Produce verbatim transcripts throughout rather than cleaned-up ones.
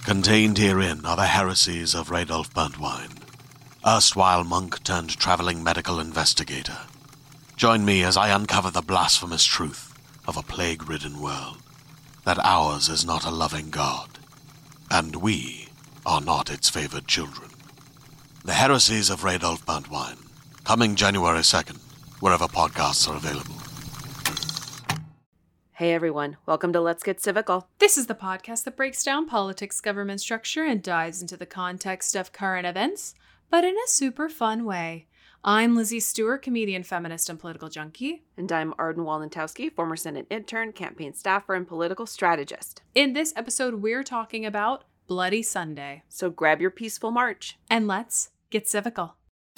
Contained herein are the heresies of Radolf Burntwine, erstwhile monk turned traveling medical investigator. Join me as I uncover the blasphemous truth of a plague-ridden world, that ours is not a loving God, and we are not its favored children. The heresies of Radolf Burntwine, coming January second, wherever podcasts are available. Hey everyone, welcome to Let's Get Civical. This is the podcast that breaks down politics, government structure, and dives into the context of current events, but in a super fun way. I'm Lizzie Stewart, comedian, feminist, and political junkie. And I'm Arden Walentowski, former Senate intern, campaign staffer, and political strategist. In this episode, we're talking about Bloody Sunday. So grab your peaceful march. And let's get civical.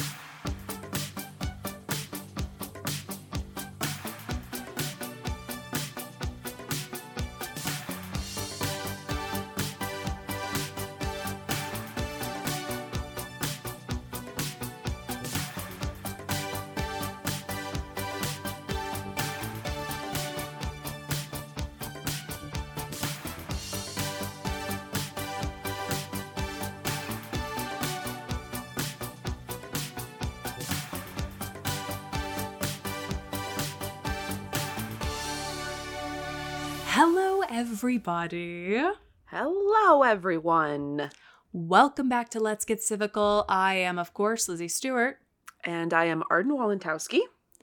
Hello, everybody. Hello, everyone. Welcome back to Let's Get Civical. I am, of course, Lizzie Stewart. And I am Arden Walentowski.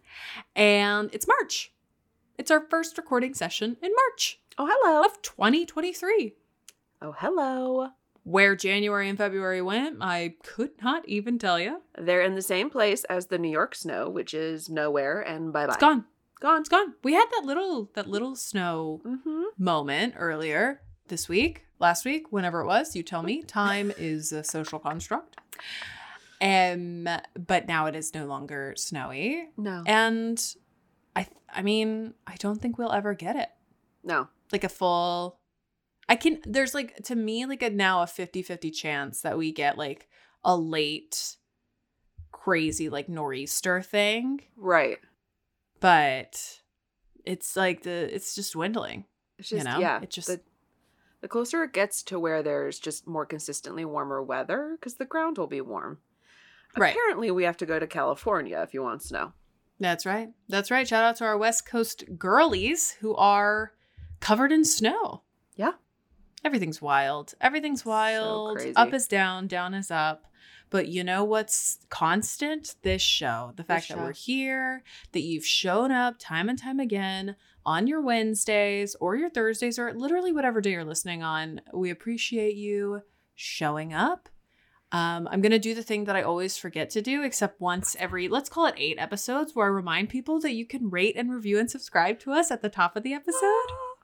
And it's March. It's our first recording session in March. Oh, hello. Of twenty twenty-three. Oh, hello. Where January and February went, I could not even tell you. They're in the same place as the New York snow, which is nowhere, and bye-bye. It's gone. Gone. It's gone. We had that little that little snow Mm-hmm. moment earlier this week, last week, whenever it was. You tell me. Time is a social construct. Um, but now it is no longer snowy. No. And I I mean, I don't think we'll ever get it. No. Like a full I can there's like to me like a now a fifty-fifty chance that we get like a late crazy like nor'easter thing. Right. But it's like the it's just dwindling. It's just, you know? yeah. It just the, the closer it gets to where there's just more consistently warmer weather, because the ground will be warm. Right. Apparently, we have to go to California if you want snow. That's right. That's right. Shout out to our West Coast girlies who are covered in snow. Yeah. Everything's wild. Everything's wild. crazy. Up is down, down is up. But you know what's constant? This show. The fact This that show. we're here, that you've shown up time and time again on your Wednesdays or your Thursdays or literally whatever day you're listening on. We appreciate you showing up. Um, I'm going to do the thing that I always forget to do, except once every, let's call it eight episodes, where I remind people that you can rate and review and subscribe to us at the top of the episode.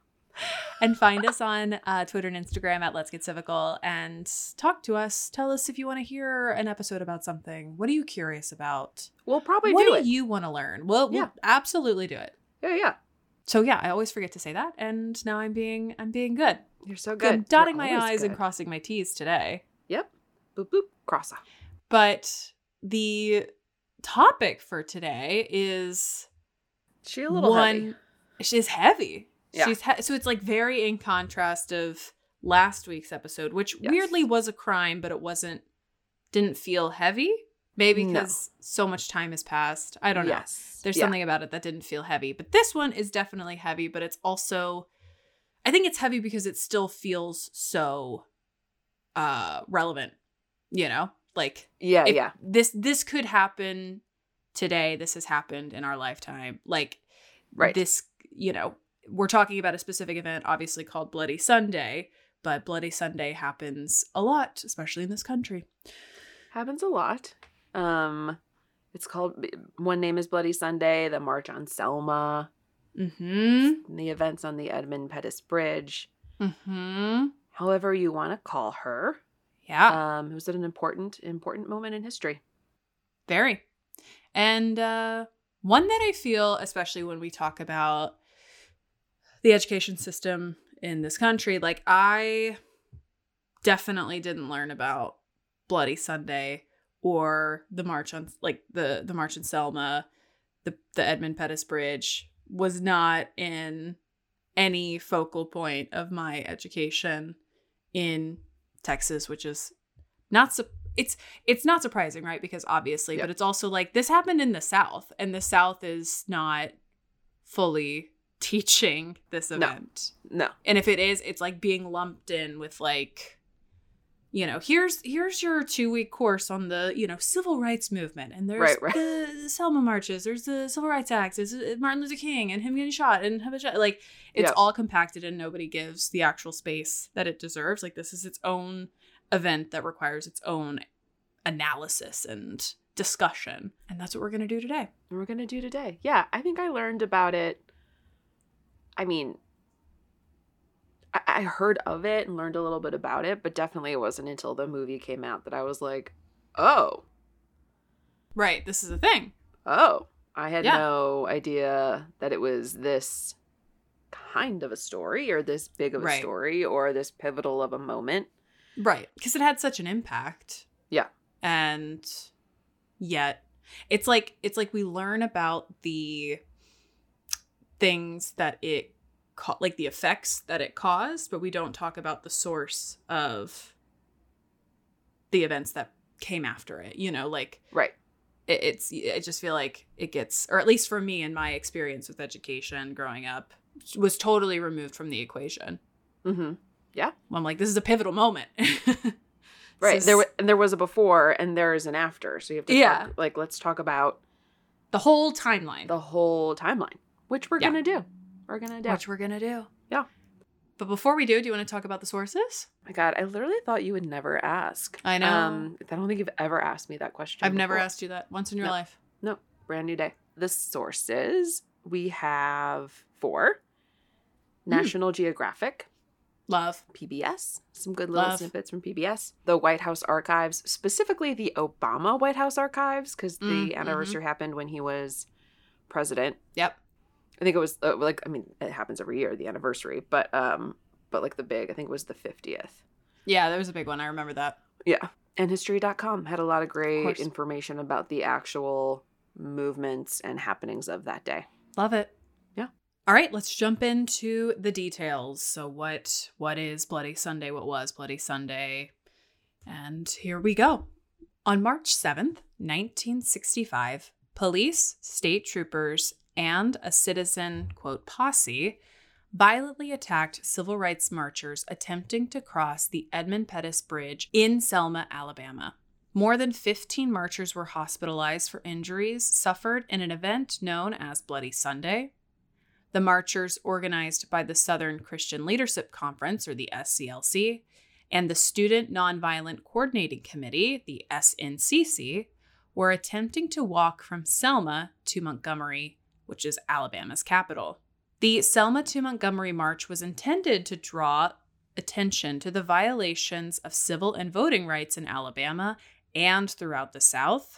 And find us on uh, Twitter and Instagram at Let's Get Civical and talk to us. Tell us if you want to hear an episode about something. What are you curious about? We'll probably what do do it. you want to learn? We'll, we'll Yeah. absolutely do it. Yeah, yeah. So yeah, I always forget to say that, and now I'm being I'm being good. You're so I'm good. dotting You're my always I's and good. crossing my T's today. Yep. Boop, boop. Cross off. But the topic for today is She a little one. heavy. She's heavy. Yeah. She's he- so it's like very in contrast of last week's episode, which Yes. weirdly was a crime, but it wasn't. Didn't feel heavy. Maybe No. because so much time has passed. I don't know. Yes. There's Yeah. something about it that didn't feel heavy. But this one is definitely heavy, but it's also, I think it's heavy because it still feels so uh relevant, you know? Like, Yeah, if yeah. this this could happen today. This has happened in our lifetime. Like, Right. this, you know, we're talking about a specific event, obviously called Bloody Sunday, but Bloody Sunday happens a lot, especially in this country. Happens a lot. Um, it's called, one name is Bloody Sunday, the March on Selma, Mm-hmm. and the events on the Edmund Pettus Bridge. Mm-hmm. However you want to call her. Yeah. Um, it was an important, important moment in history. Very. And uh, one that I feel, especially when we talk about the education system in this country, like I definitely didn't learn about Bloody Sunday or the march on, like the, the march in Selma, the, the Edmund Pettus Bridge was not in any focal point of my education in Texas, which is not su- it's it's not surprising, right? Because obviously, Yep. but it's also like this happened in the South, and the South is not fully teaching this No. event. No. And if it is, it's like being lumped in with like, you know, here's here's your two week course on the, you know, civil rights movement, and there's Right, right. the Selma marches, there's the Civil Rights Act, there's Martin Luther King and him getting shot and have a shot. Like it's Yeah. all compacted, and nobody gives the actual space that it deserves. Like this is its own event that requires its own analysis and discussion, and that's what we're gonna do today. And we're going to do today. Yeah, I think I learned about it. I mean, I-, I heard of it and learned a little bit about it, but definitely it wasn't until the movie came out that I was like, oh, Right, this is a thing. oh. I had Yeah. no idea that it was this kind of a story or this big of a Right. story or this pivotal of a moment. Right, because it had such an impact. Yeah. And yet it's like it's like we learn about the things that it ca- like the effects that it caused, but we don't talk about the source of the events that came after it. You know, like Right. it, it's I just feel like it gets, or at least for me in my experience with education growing up, was totally removed from the equation. Mm-hmm. I'm like, this is a pivotal moment. Right. This There, is- wa- and there was a before and there is an after. So you have to Yeah. talk, like, let's talk about the whole timeline. the whole timeline, which we're Yeah. going to do. We're going to do. Which we're gonna do. Yeah. But before we do, do you want to talk about the sources? My God, I literally thought you would never ask. I know. Um, I don't think you've ever asked me that question. I've never before. asked you that once in your No. life. No, brand new day. The sources, we have four. Hmm. National Geographic, Love. P B S, some good little Love. snippets from P B S. The White House Archives, specifically the Obama White House Archives, because Mm, the mhm. anniversary happened when he was president. Yep. I think it was uh, like, I mean, it happens every year, the anniversary, but um, but like the big, I think it was the fiftieth. Yeah, there was a big one. I remember that. Yeah. And history dot com had a lot of great course. information about the actual movements and happenings of that day. Love it. Yeah. All right, let's jump into the details. So what what is Bloody Sunday? What was Bloody Sunday? And here we go. On March seventh, nineteen sixty-five, police, state troopers, and a citizen, quote, posse violently attacked civil rights marchers attempting to cross the Edmund Pettus Bridge in Selma, Alabama. More than fifteen marchers were hospitalized for injuries suffered in an event known as Bloody Sunday. The marchers, organized by the Southern Christian Leadership Conference, or the S C L C, and the Student Nonviolent Coordinating Committee, the S N C C, were attempting to walk from Selma to Montgomery, which is Alabama's capital. The Selma to Montgomery march was intended to draw attention to the violations of civil and voting rights in Alabama and throughout the South.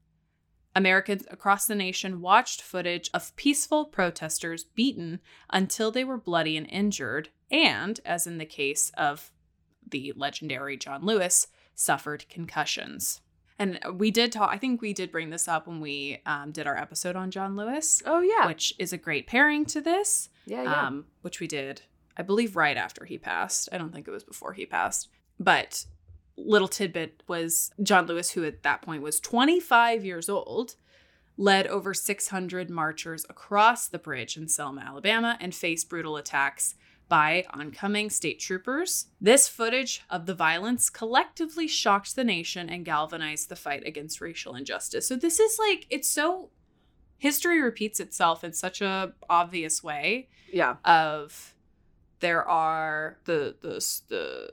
Americans across the nation watched footage of peaceful protesters beaten until they were bloody and injured, and, as in the case of the legendary John Lewis, suffered concussions. And we did talk, I think we did bring this up when we um, did our episode on John Lewis, Oh, yeah. which is a great pairing to this, yeah, yeah. um, which we did, I believe, right after he passed. I don't think it was before he passed. But little tidbit was John Lewis, who at that point was twenty-five years old, led over six hundred marchers across the bridge in Selma, Alabama, and faced brutal attacks by oncoming state troopers. This footage of the violence collectively shocked the nation and galvanized the fight against racial injustice. So this is like, it's so, history repeats itself in such a obvious way yeah. of there are the the, the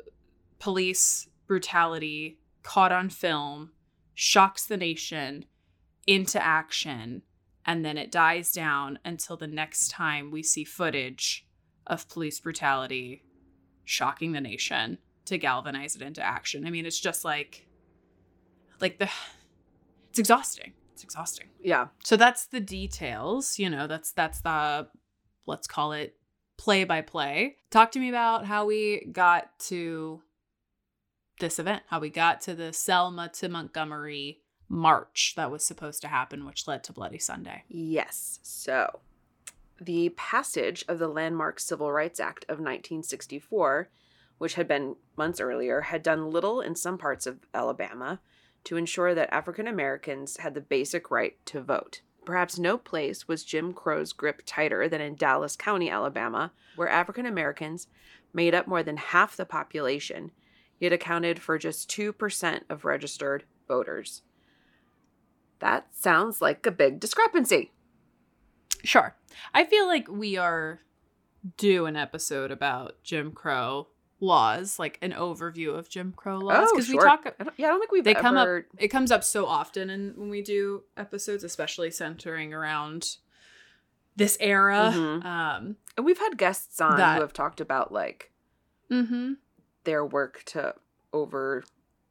police brutality caught on film, shocks the nation into action, and then it dies down until the next time we see footage of police brutality shocking the nation to galvanize it into action. I mean, it's just like, like the, it's exhausting. It's exhausting. Yeah. So that's the details, you know, that's, that's the, let's call it play by play. Talk to me about how we got to this event, how we got to the Selma to Montgomery march that was supposed to happen, which led to Bloody Sunday. Yes. So, the passage of the landmark Civil Rights Act of nineteen sixty-four which had been months earlier, had done little in some parts of Alabama to ensure that African Americans had the basic right to vote. Perhaps no place was Jim Crow's grip tighter than in Dallas County, Alabama, where African Americans made up more than half the population, yet accounted for just two percent of registered voters. That sounds like a big discrepancy. Sure. I feel like we are due an episode about Jim Crow laws, like an overview of Jim Crow laws, Oh, because sure. we talk I don't, yeah, I don't think we've they ever... come up it comes up so often and when we do episodes, especially centering around this era. Mhm. um And we've had guests on that- who have talked about, like, mm-hmm. their work to overturn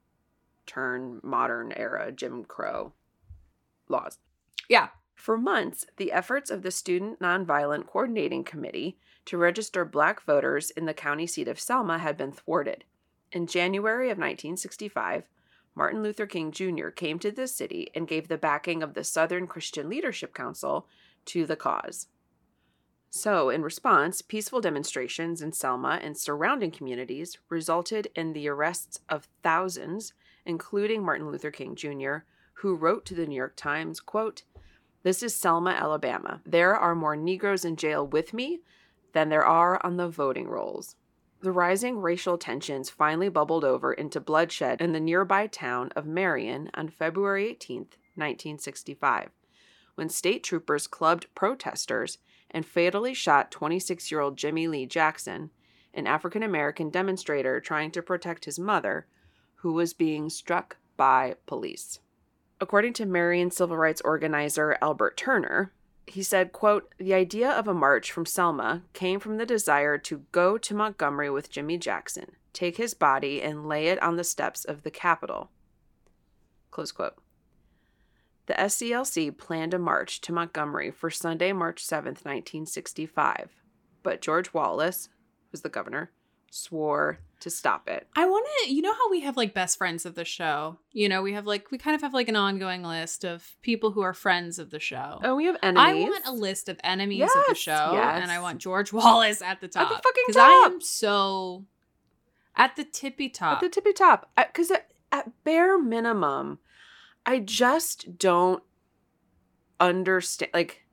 modern era Jim Crow laws. Yeah. For months, the efforts of the Student Nonviolent Coordinating Committee to register black voters in the county seat of Selma had been thwarted. In January of nineteen sixty-five, Martin Luther King Junior came to the city and gave the backing of the Southern Christian Leadership Council to the cause. So, in response, peaceful demonstrations in Selma and surrounding communities resulted in the arrests of thousands, including Martin Luther King Junior, who wrote to the New York Times, quote, "This is Selma, Alabama. There are more Negroes in jail with me than there are on the voting rolls." The rising racial tensions finally bubbled over into bloodshed in the nearby town of Marion on February eighteenth, nineteen sixty-five, when state troopers clubbed protesters and fatally shot twenty-six-year-old Jimmy Lee Jackson, an African-American demonstrator trying to protect his mother, who was being struck by police. According to Marion civil rights organizer Albert Turner, he said, quote, "The idea of a march from Selma came from the desire to go to Montgomery with Jimmy Jackson, take his body, and lay it on the steps of the Capitol." Close quote. The S C L C planned a march to Montgomery for Sunday, March seventh, nineteen sixty-five, but George Wallace, who's the governor, swore to stop it. I want to, you know how we have like best friends of the show? You know, we have like, we kind of have like an ongoing list of people who are friends of the show. Oh, we have enemies. I want a list of enemies of the Yes, show, yes. and I want George Wallace at the top. At the fucking Because I top. am so at the tippy top. At the tippy top. Because at, at bare minimum, I just don't understand. Like,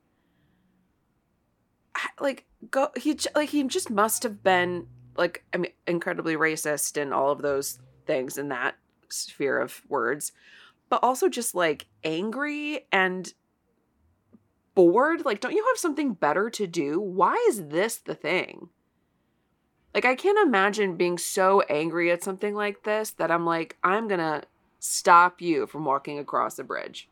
I- like go. He j- like he just must have been like I mean incredibly racist and all of those things in that sphere of words, but also just like angry and bored. Like, don't you have something better to do? Why is this the thing? Like, I can't imagine being so angry at something like this that I'm like, I'm gonna stop you from walking across a bridge.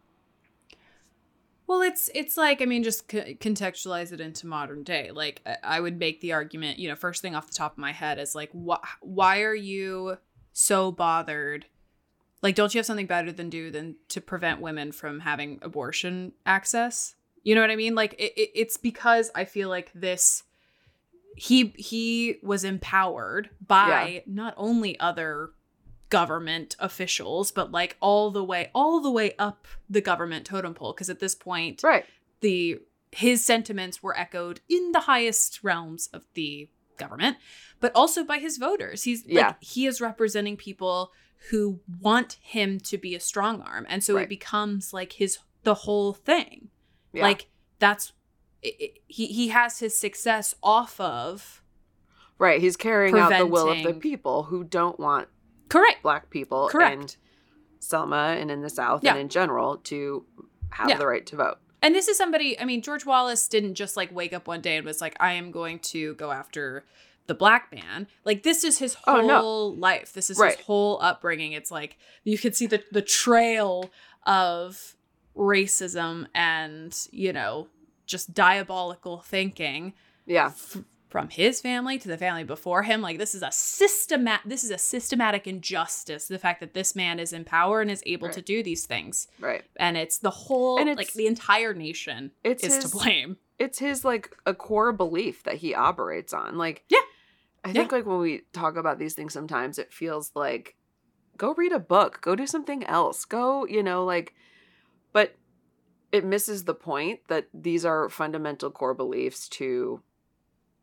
Well, it's it's like, I mean, just c- contextualize it into modern day. Like, I, I would make the argument, you know, first thing off the top of my head is like, wh- why are you so bothered? Like, don't you have something better than do than to prevent women from having abortion access? You know what I mean? Like, it, it, it's because I feel like this, he he was empowered by Yeah. not only other government officials, but like all the way, all the way up the government totem pole. Because at this point, Right. the his sentiments were echoed in the highest realms of the government, but also by his voters. He's Yeah. like, he is representing people who want him to be a strong arm, and so Right. it becomes like his the whole thing. Yeah. Like that's it, it- he he has his success off of Right. He's carrying out the will of the preventing- people who don't want correct. Black people Correct. in Selma and in the South Yeah. and in general to have Yeah. the right to vote. And this is somebody, I mean, George Wallace didn't just like wake up one day and was like, I am going to go after the black man. Like, this is his Oh, whole no. life. This is Right. his whole upbringing. It's like, you could see the, the trail of racism and, you know, just diabolical thinking Yeah. f- from his family to the family before him. Like, this is a systemat this is a systematic injustice, the fact that this man is in power and is able Right. to do these things. Right. And it's the whole, And it's- like, the entire nation It's is his, to blame. It's his, like, a core belief that he operates on. Like, Yeah. I think, like, when we talk about these things sometimes, it feels like, go read a book. Go do something else. Go, you know, like, but it misses the point that these are fundamental core beliefs to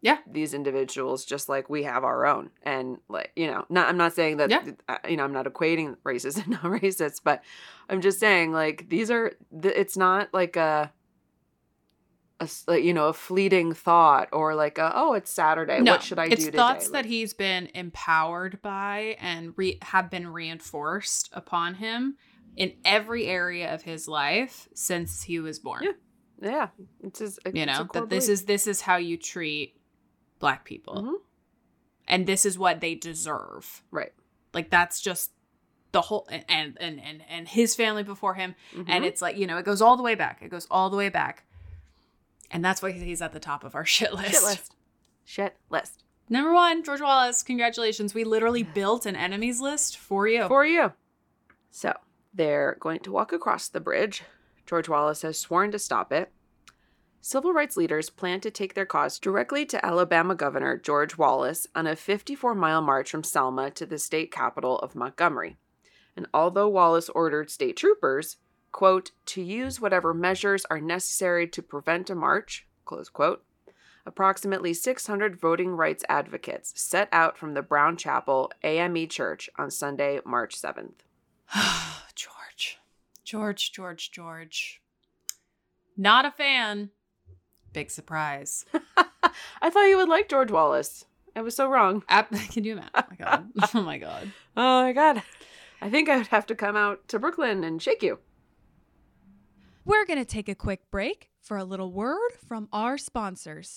Yeah. these individuals just like we have our own. And like, you know, not, I'm not saying that, Yeah. uh, you know, I'm not equating racist and non-racist, but I'm just saying like these are, th- it's not like a, a, s- like, you know, a fleeting thought or like, a, oh, it's Saturday. No, What should I it's do today? thoughts Like, that he's been empowered by and re- have been reinforced upon him in every area of his life since he was born. Yeah. yeah, it's just, You it's a know, core that this belief. is this is how you treat Black people. Mhm. And this is what they deserve. Right. Like that's just the whole and and and and his family before him. Mhm. And it's like, you know, it goes all the way back. It goes all the way back. And that's why he's at the top of our shit list. Shit list. Shit list. Number one, George Wallace. Congratulations. We literally built an enemies list for you. For you. So they're going to walk across the bridge. George Wallace has sworn to stop it. Civil rights leaders plan to take their cause directly to Alabama Governor George Wallace on a fifty-four mile march from Selma to the state capital of Montgomery. And although Wallace ordered state troopers, quote, to use whatever measures are necessary to prevent a march, close quote, approximately six hundred voting rights advocates set out from the Brown Chapel A M E Church on Sunday, March seventh. George. George, George, George. Not a fan. Big surprise. I thought you would like George Wallace. I was so wrong. Ap- Can you imagine? Oh my God. Oh my God. Oh my God. I think I would have to come out to Brooklyn and shake you. We're going to take a quick break for a little word from our sponsors.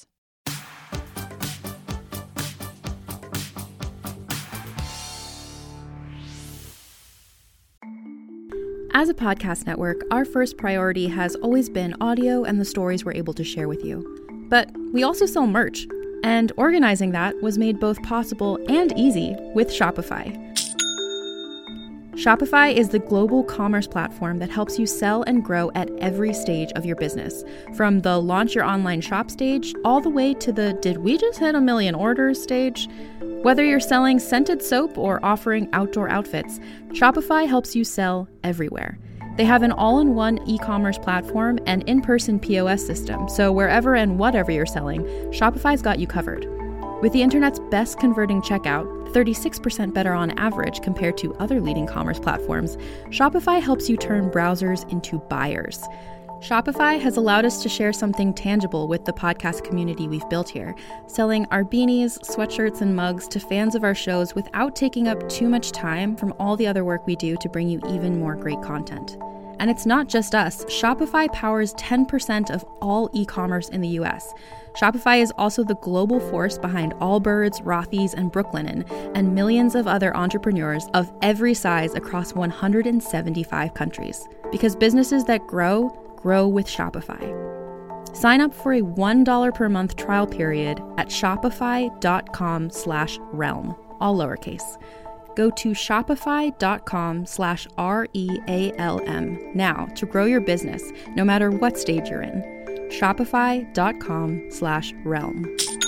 As a podcast network, our first priority has always been audio and the stories we're able to share with you. But we also sell merch, and organizing that was made both possible and easy with Shopify. Shopify is the global commerce platform that helps you sell and grow at every stage of your business, from the launch your online shop stage all the way to the did we just hit a million orders stage. Whether you're selling scented soap or offering outdoor outfits, Shopify helps you sell everywhere. They have an all-in-one e-commerce platform and in-person P O S system, so wherever and whatever you're selling, Shopify's got you covered. With the internet's best converting checkout, thirty-six percent better on average compared to other leading commerce platforms, Shopify helps you turn browsers into buyers. Shopify has allowed us to share something tangible with the podcast community we've built here, selling our beanies, sweatshirts, and mugs to fans of our shows without taking up too much time from all the other work we do to bring you even more great content. And it's not just us. Shopify powers ten percent of all e-commerce in the U S. Shopify is also the global force behind Allbirds, Rothy's, and Brooklinen, and millions of other entrepreneurs of every size across one hundred seventy-five countries. Because businesses that grow, grow with Shopify. Sign up for a one dollar per month trial period at shopify.com slash realm, all lowercase. Go to shopify.com slash R-E-A-L-M now to grow your business, no matter what stage you're in. Shopify.com slash realm.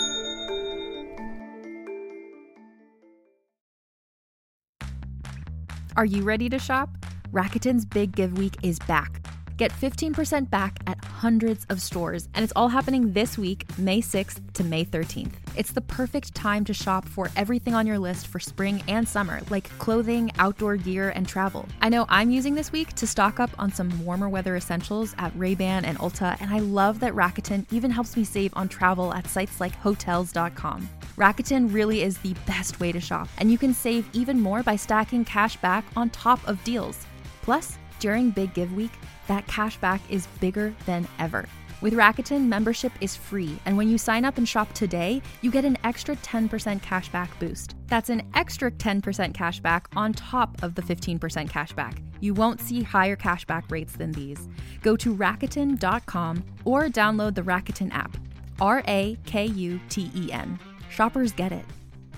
Are you ready to shop? Rakuten's Big Give Week is back. Get fifteen percent back at hundreds of stores, and it's all happening this week, May sixth to May thirteenth. It's the perfect time to shop for everything on your list for spring and summer, like clothing, outdoor gear, and travel. I know I'm using this week to stock up on some warmer weather essentials at Ray-Ban and Ulta, and I love that Rakuten even helps me save on travel at sites like hotels dot com. Rakuten really is the best way to shop, and you can save even more by stacking cash back on top of deals. Plus, during Big Give Week, that cash back is bigger than ever. With Rakuten, membership is free, and when you sign up and shop today, you get an extra ten percent cash back boost. That's an extra ten percent cash back on top of the fifteen percent cash back. You won't see higher cash back rates than these. Go to Rakuten dot com or download the Rakuten app. R A K U T E N. Shoppers get it.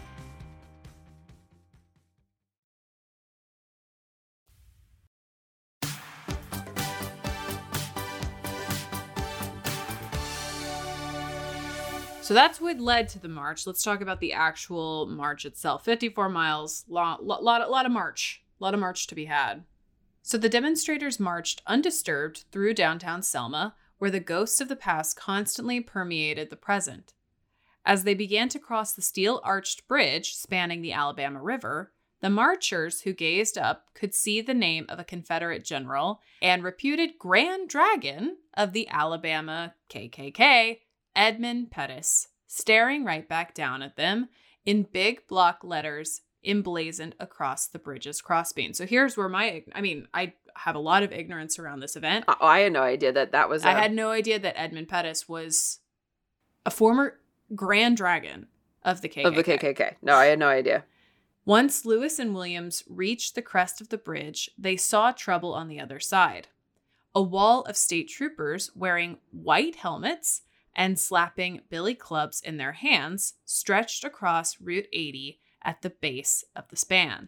So that's what led to the march. Let's talk about the actual march itself. fifty-four miles, lot, lot, lot, lot of march, a lot of march to be had. So the demonstrators marched undisturbed through downtown Selma, where the ghosts of the past constantly permeated the present. As they began to cross the steel-arched bridge spanning the Alabama River, the marchers who gazed up could see the name of a Confederate general and reputed Grand Dragon of the Alabama K K K, Edmund Pettus, staring right back down at them in big block letters emblazoned across the bridge's crossbeam. So here's where my, I mean, I have a lot of ignorance around this event. Oh, I had no idea that that was. A- I had no idea that Edmund Pettus was a former Grand Dragon of the K K K. Of the K K K. No, I had no idea. Once Lewis and Williams reached the crest of the bridge, they saw trouble on the other side. A wall of state troopers wearing white helmets and slapping billy clubs in their hands stretched across Route eighty at the base of the span.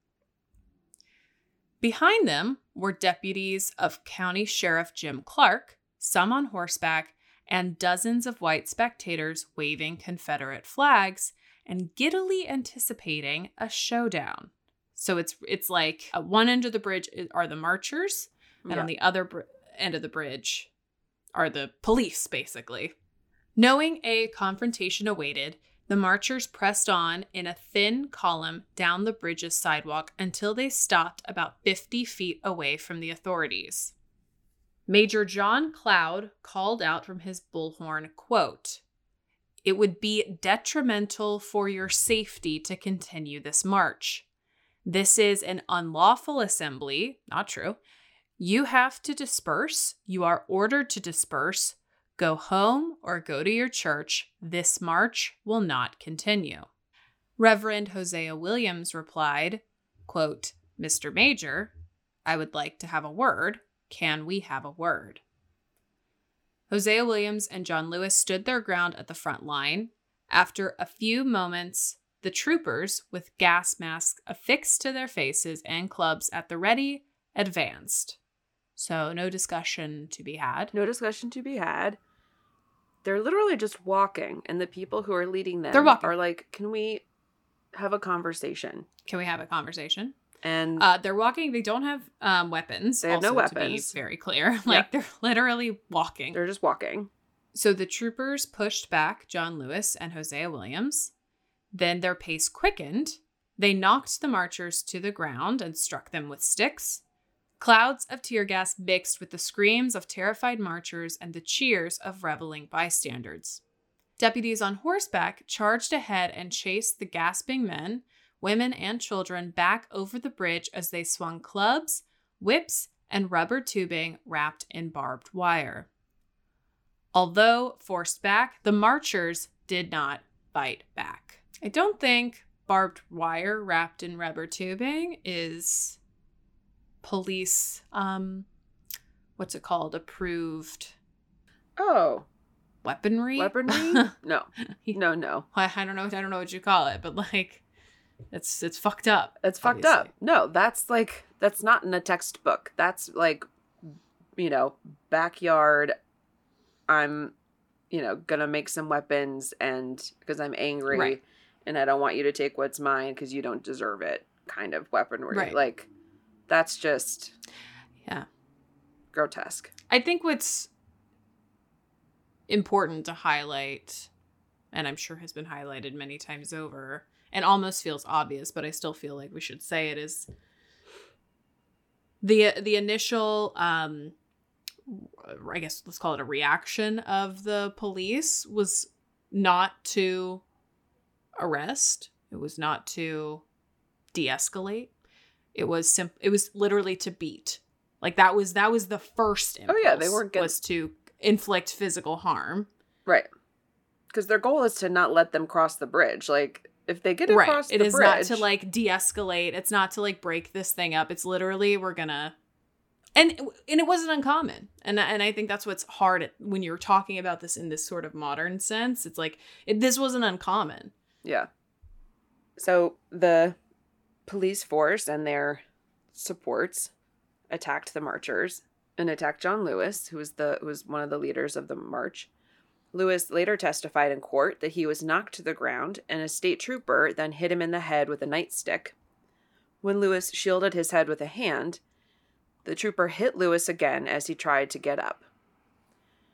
Behind them were deputies of County Sheriff Jim Clark, some on horseback, and dozens of white spectators waving Confederate flags and giddily anticipating a showdown. So it's it's like at one end of the bridge are the marchers, and Yeah. on the other br- end of the bridge are the police, basically. Knowing a confrontation awaited, the marchers pressed on in a thin column down the bridge's sidewalk until they stopped about fifty feet away from the authorities. Major John Cloud called out from his bullhorn, quote, "It would be detrimental for your safety to continue this march. This is an unlawful assembly." Not true. "You have to disperse. You are ordered to disperse. Go home or go to your church. This march will not continue." Reverend Hosea Williams replied, quote, "Mister Major, I would like to have a word. Can we have a word?" Hosea Williams and John Lewis stood their ground at the front line. After a few moments, the troopers, with gas masks affixed to their faces and clubs at the ready, advanced. So no discussion to be had. No discussion to be had. They're literally just walking, and the people who are leading them They're walking. are like, "Can we have a conversation?" Can we have a conversation? And Uh, they're walking. They don't have um, weapons. They have no also, weapons. To be very clear. Like, they're literally walking. they're just walking. So the troopers pushed back John Lewis and Hosea Williams. Then their pace quickened. They knocked the marchers to the ground and struck them with sticks. Clouds of tear gas mixed with the screams of terrified marchers and the cheers of reveling bystanders. Deputies on horseback charged ahead and chased the gasping men, women, and children back over the bridge as they swung clubs, whips, and rubber tubing wrapped in barbed wire. Although forced back, the marchers did not fight back. I don't think barbed wire wrapped in rubber tubing is police, um, what's it called? Approved Oh, weaponry? weaponry? No, no, no. I I don't know. I don't know what you call it, but like, it's it's fucked up. It's fucked obviously. up. No, that's like, that's not in a textbook. That's like, you know, backyard. I'm, you know, gonna make some weapons and because I'm angry Right. and I don't want you to take what's mine because you don't deserve it kind of weaponry. Right. Like, that's just Yeah. grotesque. I think what's important to highlight, and I'm sure has been highlighted many times over, and almost feels obvious, but I still feel like we should say it, is the the initial, um, I guess let's call it a reaction of the police was not to arrest. It was not to de-escalate. It was sim- It was literally to beat. Like that was that was the first impulse. Oh, yeah, they weren't gonna- was to inflict physical harm. Right. Because their goal is to not let them cross the bridge. Like, if they get Right. across It the is bridge. not to like de-escalate. It's not to like break this thing up. It's literally we're gonna, and and it wasn't uncommon. And and I think that's what's hard at, when you're talking about this in this sort of modern sense. It's like it, this wasn't uncommon. Yeah. So the police force and their supports attacked the marchers and attacked John Lewis, who was the who was one of the leaders of the march. Lewis later testified in court that he was knocked to the ground and a state trooper then hit him in the head with a nightstick. When Lewis shielded his head with a hand, the trooper hit Lewis again as he tried to get up.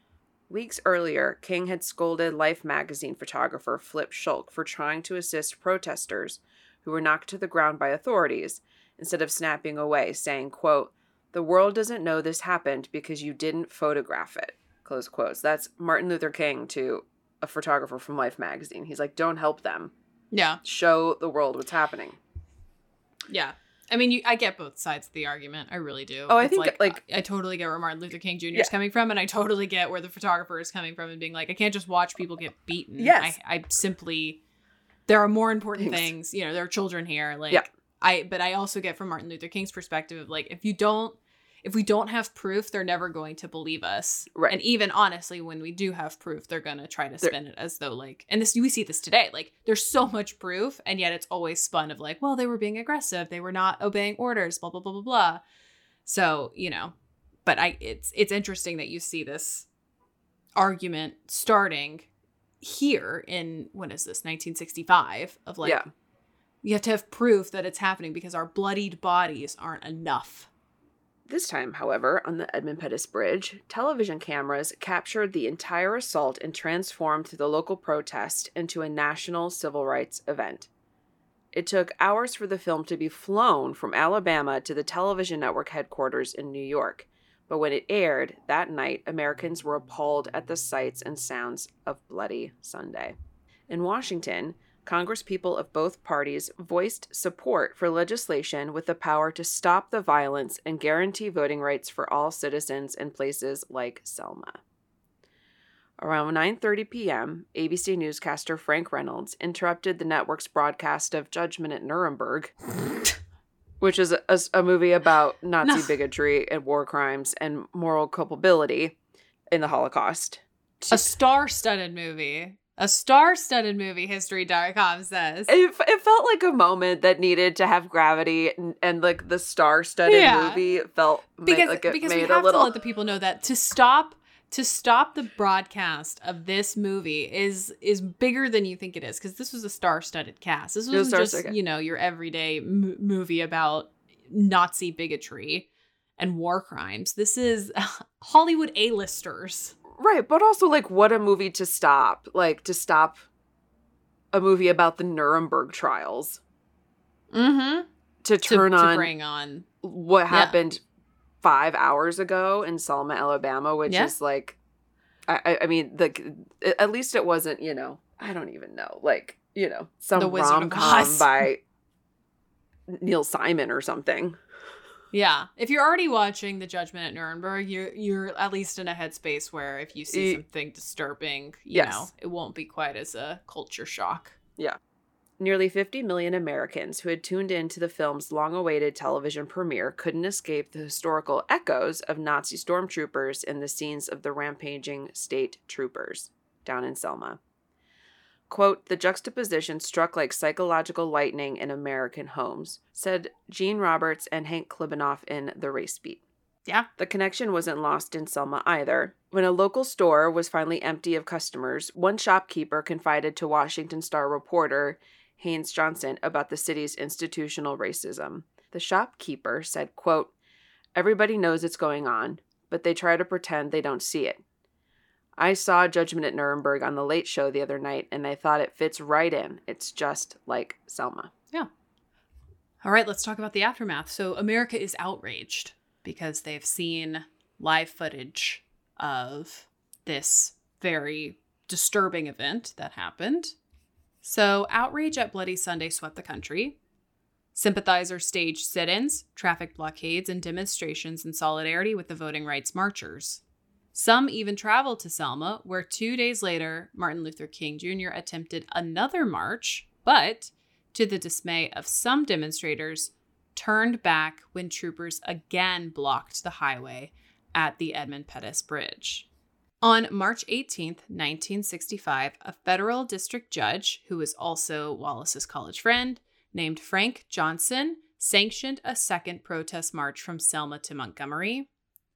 Weeks earlier, King had scolded Life magazine photographer Flip Schulk for trying to assist protesters who were knocked to the ground by authorities instead of snapping away, saying, quote, "The world doesn't know this happened because you didn't photograph it," close quotes. That's Martin Luther King to a photographer from Life magazine. He's like, don't help them. Yeah. Show the world what's happening. Yeah. I mean, you, I get both sides of the argument. I really do. Oh, I it's think, like, like- I, I totally get where Martin Luther King Junior is Yeah. coming from, and I totally get where the photographer is coming from and being like, I can't just watch people get beaten. Yes. I, I simply, there are more important Thanks. things. You know, there are children here. Like, Yeah. I, but I also get from Martin Luther King's perspective of like, if you don't, if we don't have proof, they're never going to believe us. Right. And even honestly, when we do have proof, they're going to try to They're- spin it as though like, and this, we see this today, like there's so much proof and yet it's always spun of like, well, they were being aggressive. They were not obeying orders, blah, blah, blah, blah, blah. So, you know, but I, it's, it's interesting that you see this argument starting here in, when is this, nineteen sixty-five of like, Yeah. you have to have proof that it's happening because our bloodied bodies aren't enough. This time, however, on the Edmund Pettus Bridge, television cameras captured the entire assault and transformed the local protest into a national civil rights event. It took hours for the film to be flown from Alabama to the television network headquarters in New York, but when it aired that night, Americans were appalled at the sights and sounds of Bloody Sunday. In Washington, Congresspeople of both parties voiced support for legislation with the power to stop the violence and guarantee voting rights for all citizens in places like Selma. Around nine thirty p.m., A B C newscaster Frank Reynolds interrupted the network's broadcast of Judgment at Nuremberg, which is a, a, a movie about Nazi No. bigotry and war crimes and moral culpability in the Holocaust. A star-studded movie. A star-studded movie, History dot com says. It, it felt like a moment that needed to have gravity, and, and like the star-studded Yeah. movie felt ma- Because, like it because we made have a little. to let the people know that to stop to stop the broadcast of this movie is is bigger than you think it is, because this was a star-studded cast. This It was wasn't just, star-studded. you know, your everyday m- movie about Nazi bigotry and war crimes. This is Hollywood A-listers. Right, but also like what a movie to stop, like to stop a movie about the Nuremberg trials Mm-hmm. to To, turn to on bring on. what happened five hours ago in Selma, Alabama, which Yeah. is like, I, I- I mean, the at least it wasn't, you know, I don't even know, like, you know, some The Wizard of rom com Oz. by Neil Simon or something. Yeah. If you're already watching The Judgment at Nuremberg, you're you're at least in a headspace where if you see E- something disturbing, you Yes. know, it won't be quite as a culture shock. Nearly fifty million Americans who had tuned in to the film's long-awaited television premiere couldn't escape the historical echoes of Nazi stormtroopers in the scenes of the rampaging state troopers down in Selma. Quote, "The juxtaposition struck like psychological lightning in American homes," said Gene Roberts and Hank Klibanoff in The Race Beat. Yeah. The connection wasn't lost in Selma either. When a local store was finally empty of customers, one shopkeeper confided to Washington Star reporter Haynes Johnson about the city's institutional racism. The shopkeeper said, quote, "Everybody knows it's going on, but they try to pretend they don't see it. I saw Judgment at Nuremberg on the Late Show the other night, and I thought it fits right in. It's just like Selma." All right, let's talk about the aftermath. So America is outraged because they've seen live footage of this very disturbing event that happened. So outrage at Bloody Sunday swept the country. Sympathizers staged sit-ins, traffic blockades, and demonstrations in solidarity with the voting rights marchers. Some even traveled to Selma, where two days later, Martin Luther King Junior attempted another march, but to the dismay of some demonstrators, turned back when troopers again blocked the highway at the Edmund Pettus Bridge. On March eighteenth, nineteen sixty-five, a federal district judge, who was also Wallace's college friend, named Frank Johnson, sanctioned a second protest march from Selma to Montgomery.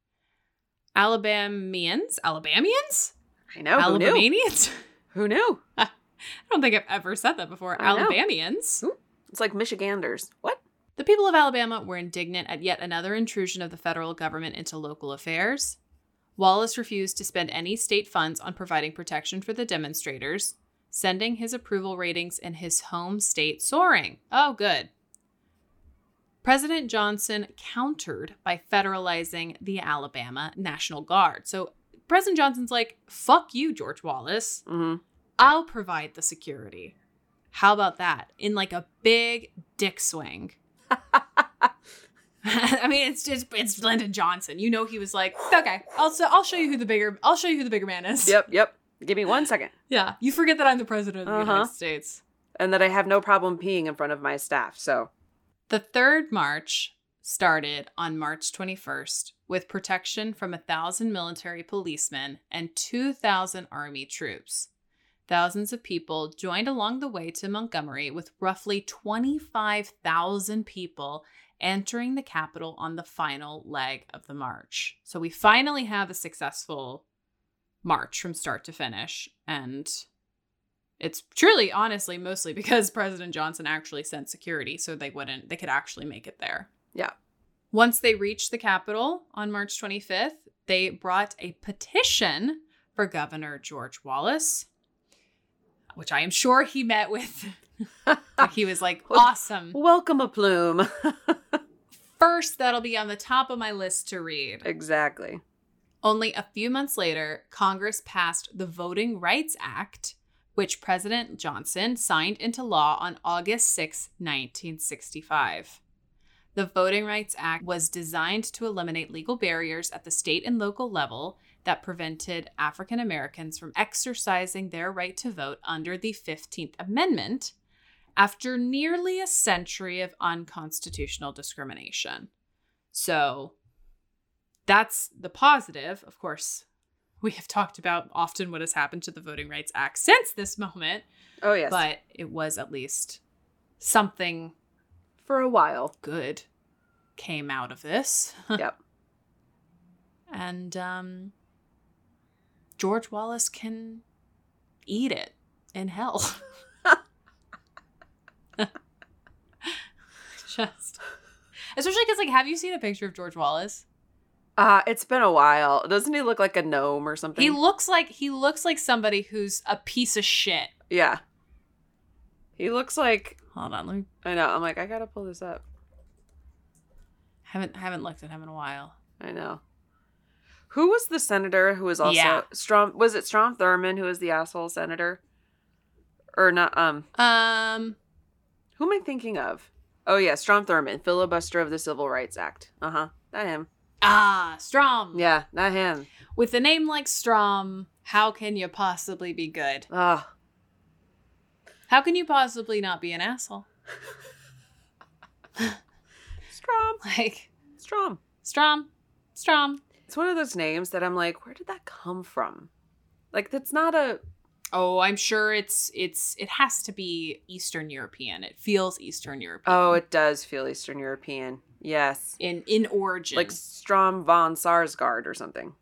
Alabamians? Alabamians? I know, who knew? Alabamians? Who knew? I don't think I've ever said that before. I know. Alabamians. It's like Michiganders. What? The people of Alabama were indignant at yet another intrusion of the federal government into local affairs. Wallace refused to spend any state funds on providing protection for the demonstrators, sending his approval ratings in his home state soaring. Oh, good. President Johnson countered by federalizing the Alabama National Guard. So President Johnson's like, fuck you, George Wallace. Mm-hmm. I'll provide the security. How about that? In like a big dick swing. I mean, it's just it's Lyndon Johnson. You know, he was like, okay, I'll so I'll show you who the bigger I'll show you who the bigger man is. Yep, yep. Give me one second. Yeah, you forget that I'm the president of the Uh-huh. United States, And that I have no problem peeing in front of my staff. So the third march started on March twenty-first with protection from a thousand military policemen and two thousand army troops. Thousands of people joined along the way to Montgomery, with roughly twenty-five thousand people entering the Capitol on the final leg of the march. So we finally have a successful march from start to finish. And it's truly, honestly, mostly because President Johnson actually sent security so they wouldn't, they could actually make it there. yeah. Once they reached the Capitol on March twenty-fifth, they brought a petition for Governor George Wallace, which I am sure he met with. Like he was like, awesome. Welcome a plume. First, that'll be on the top of my list to read. Exactly. Only a few months later, Congress passed the Voting Rights Act, which President Johnson signed into law on August sixth, nineteen sixty-five. The Voting Rights Act was designed to eliminate legal barriers at the state and local level that prevented African Americans from exercising their right to vote under the fifteenth Amendment after nearly a century of unconstitutional discrimination. So that's the positive. Of course, we have talked about often what has happened to the Voting Rights Act since this moment, Oh, yes. but it was at least something For a while. good came out of this. Yep. And um, George Wallace can eat it in hell. Just, especially because, like, have you seen a picture of George Wallace? Uh, it's been a while. Doesn't he look like a gnome or something? He looks like he looks like somebody who's a piece of shit. Yeah. He looks like, Hold on, let me. I know. I'm like, I gotta pull this up. Haven't haven't looked at him in a while. I know. Who was the senator who was also Yeah. Strom? Was it Strom Thurmond who was the asshole senator? Or not? Um, Um, who am I thinking of? Oh yeah, Strom Thurmond, filibuster of the Civil Rights Act. Uh huh. Not him. ah, Strom. Yeah, not him. With a name like Strom, how can you possibly be good? Ah, How can you possibly not be an asshole? Strom. Like, Strom. Strom, Strom. It's one of those names that I'm like, where did that come from? Like, that's not a. Oh, I'm sure it's it's it has to be Eastern European. It feels Eastern European. Oh, it does feel Eastern European. Yes. in in origin. Like Strom von Sarsgaard or something.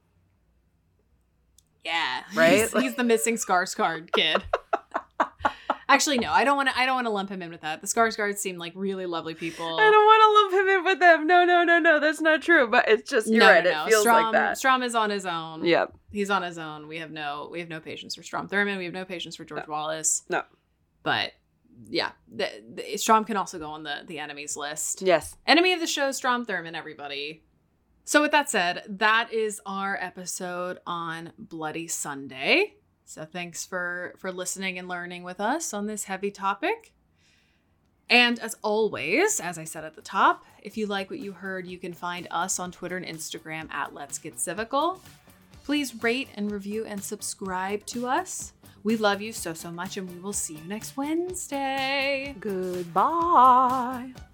yeah, Right? He's, he's the missing Skarsgård kid. Actually, no, I don't want to. I don't want to lump him in with that. The Skarsgårds seem like really lovely people. I don't want to lump him in with them. No, no, no, no. That's not true. But it's just, you're no, right. no, no. It feels Strom, like that. Strom is on his own. Yep. He's on his own. We have no we have no patience for Strom Thurmond. We have no patience for George No. Wallace. No. But yeah, the, the, Strom can also go on the the enemies list. Yes. Enemy of the show, Strom Thurmond, everybody. So with that said, that is our episode on Bloody Sunday. So thanks for, for listening and learning with us on this heavy topic. And as always, as I said at the top, if you like what you heard, you can find us on Twitter and Instagram at Let's Get Civical. Please rate and review and subscribe to us. We love you so, so much, and we will see you next Wednesday. Goodbye.